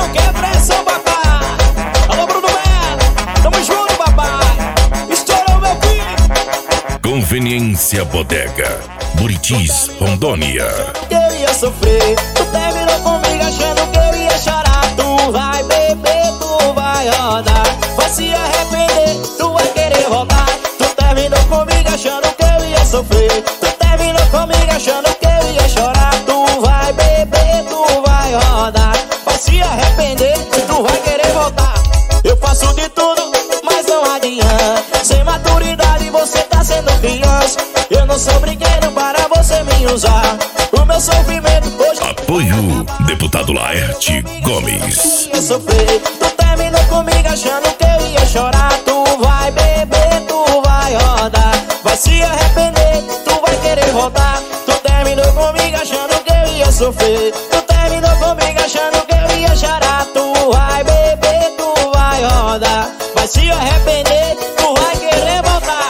Que pressão, papai. Alô, Bruno Melo, tamo junto, papai. Estourou, meu filho. Conveniência Bodega, Buritis, Rondônia. Eu ia sofrer, tu terminou comigo achando que eu ia chorar. Tu vai beber, tu vai rodar, vai se arrepender, tu vai querer voltar. Tu terminou comigo achando que eu ia sofrer, tu terminou comigo achando que eu ia chorar. Tu vai beber, tu vai rodar, vai se arrepender, tu vai querer voltar. Eu faço de tudo, mas não adianta. Sem maturidade você tá sendo criança. Eu não sou brinquedo para você me usar. O meu sofrimento hoje... Apoio Deputado Laerte Gomes. Eu ia sofrer, tu terminou comigo achando que eu ia chorar. Tu vai beber, tu vai rodar, vai se arrepender, tu vai querer voltar. Tu terminou comigo achando que eu ia sofrer, tu terminou comigo achando que eu ia chorar. Tu vai beber, tu vai rodar, vai se arrepender, tu vai querer voltar.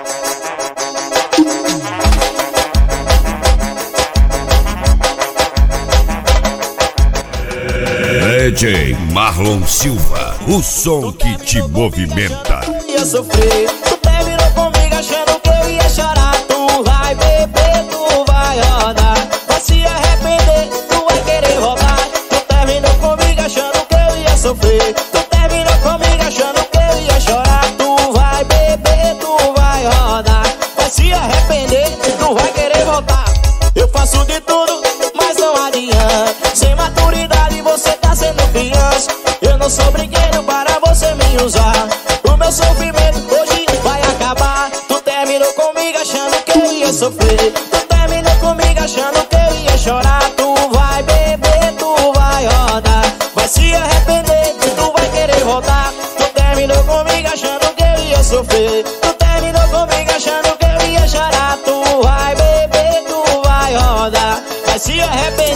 DJ Marlon Silva, o som que te movimenta. Eu ia sofrer, tu terminou comigo achando que eu ia chorar. Tu vai beber, tu vai rodar, vai se arrepender, tu vai querer voltar. Tu terminou comigo achando que eu ia sofrer, tu terminou comigo achando que eu ia chorar. Tu vai beber, tu vai rodar, vai se arrepender, tu vai querer voltar. Eu faço de tudo, mas não adianta. Sem maturidade você tá sendo criança. Eu não sou brinquedo para você me usar. O meu sofrimento hoje vai acabar. Tu terminou comigo achando que eu ia sofrer, tu terminou comigo achando que eu ia chorar. Tu vai beber, tu vai rodar, vai se arrepender, tu vai querer voltar. Tu terminou comigo achando que eu ia sofrer, tu terminou comigo achando que eu ia chorar. Tu vai beber, tu vai rodar, vai se arrepender.